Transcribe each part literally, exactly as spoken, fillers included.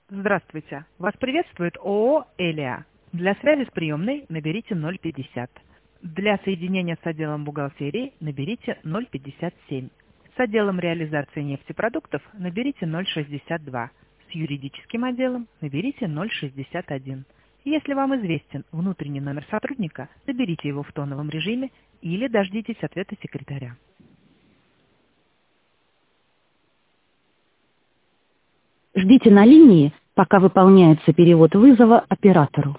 Здравствуйте. Вас приветствует ООО «Элиа». Для связи с приемной наберите ноль пятьдесят. Для соединения с отделом бухгалтерии наберите ноль пятьдесят семь. С отделом реализации нефтепродуктов наберите ноль шестьдесят два. С юридическим отделом наберите ноль шестьдесят один. Если вам известен внутренний номер сотрудника, наберите его в тоновом режиме или дождитесь ответа секретаря. Ждите на линии, пока выполняется перевод вызова оператору.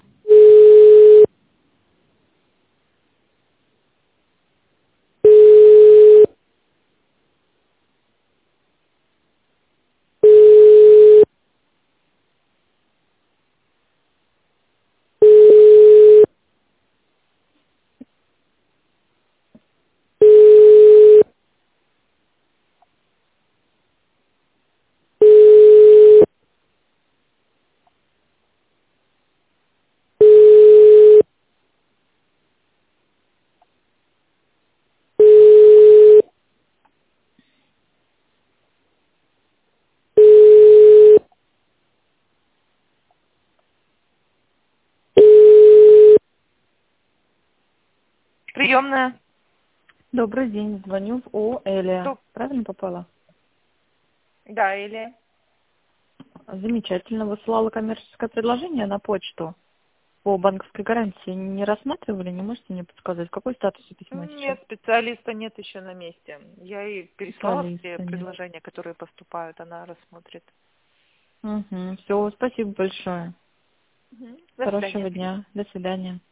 Приемная. Добрый день, звоню в ООО «Элиа». Стоп. Правильно попала? Да, или... Замечательно. Высылала коммерческое предложение на почту по банковской гарантии. Не рассматривали? Не можете мне подсказать, какой статус у письма сейчас? Нет, специалиста нет еще на месте. Я ей переслала все Специалиста нет. предложения, которые поступают, она рассмотрит. Угу. Все, спасибо большое. До Хорошего свидания. дня. До свидания.